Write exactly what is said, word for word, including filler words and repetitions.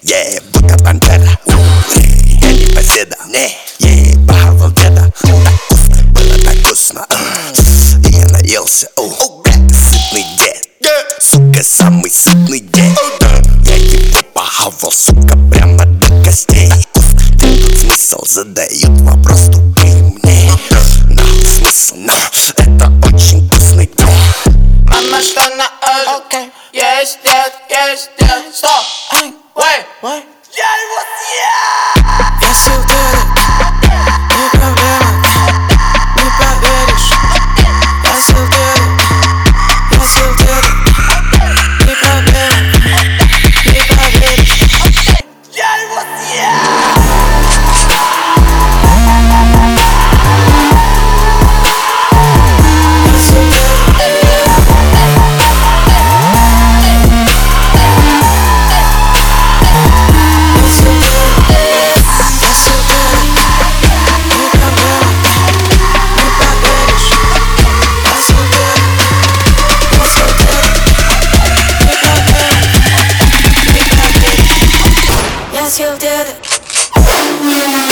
е, будто пантера. Я не поседа, не, е, похавал деда. Так вкусно, было так вкусно. И я наелся, о, сытный дед. Сука, самый сытный дед. Я его похавал, сука, прямо до костей. Ты тут смысл задают вопрос тупый мне. Нахуй смысл, но это очень вкусный дед. Мама, что на ужин? Есть дед, есть дед. Стоп! Wait! Я его съел! Я съел деда, не проблема, не поверишь. Я съел деда, я съел деда, не проблема, не поверишь. Я его съел! Я съел деда.